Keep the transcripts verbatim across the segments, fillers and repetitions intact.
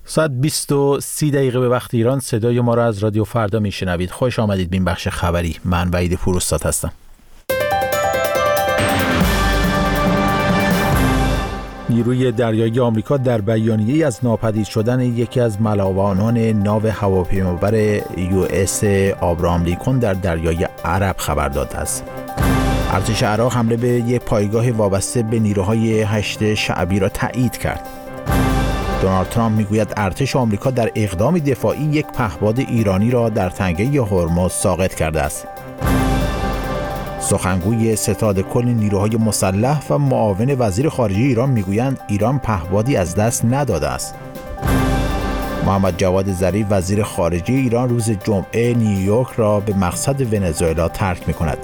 ساعت بیست و سی دقیقه به وقت ایران صدای ما را از رادیو فردا میشنوید. خوش آمدید به این بخش خبری. من وحید پوراستاد هستم. نیروی دریایی آمریکا در بیانیه‌ای از ناپدید شدن یکی از ملاوانان ناو هواپیمابر یو اس آبراهام لینکلن در دریای عرب خبر داده است. ارتش عراق حمله به یک پایگاه وابسته به نیروهای هشت شعبی را تایید کرد. دونالد ترامپ میگوید ارتش آمریکا در اقدامی دفاعی یک پهپاد ایرانی را در تنگه هرمز ساقط کرده است. سخنگوی ستاد کل نیروهای مسلح و معاون وزیر خارجه ایران میگویند ایران پهپادی از دست نداده است. محمد جواد ظریف وزیر خارجه ایران روز جمعه نیویورک را به مقصد ونزوئلا ترک میکند.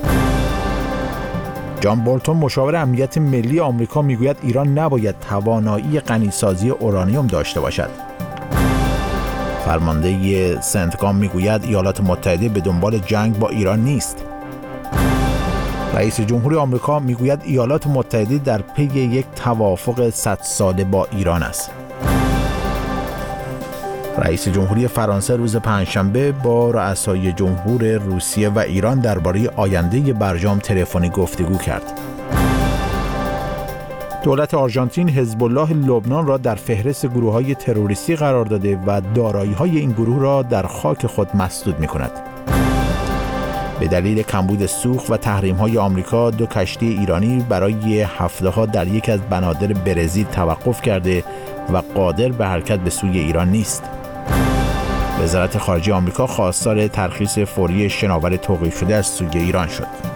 جان بولتون مشاور امنیت ملی آمریکا میگوید ایران نباید توانایی غنیسازی اورانیوم داشته باشد. فرمانده سنتکام میگوید ایالات متحده به دنبال جنگ با ایران نیست. رئیس جمهوری آمریکا میگوید ایالات متحده در پی یک توافق صد ساله با ایران است. رئیس جمهوری فرانسه روز پنجشنبه با رؤسای جمهور روسیه و ایران درباره آینده برجام تلفنی گفتگو کرد. دولت آرژانتین حزب الله لبنان را در فهرست گروه‌های تروریستی قرار داده و دارایی‌های این گروه را در خاک خود مسدود می‌کند. به دلیل کمبود سوخت و تحریم‌های آمریکا، دو کشتی ایرانی برای هفته‌ها در یک از بنادر برزیل توقف کرده و قادر به حرکت به سوی ایران نیست. وزارت خارجه آمریکا خواستار ترخیص فوری شناور توقیف شده از سوی ایران شد.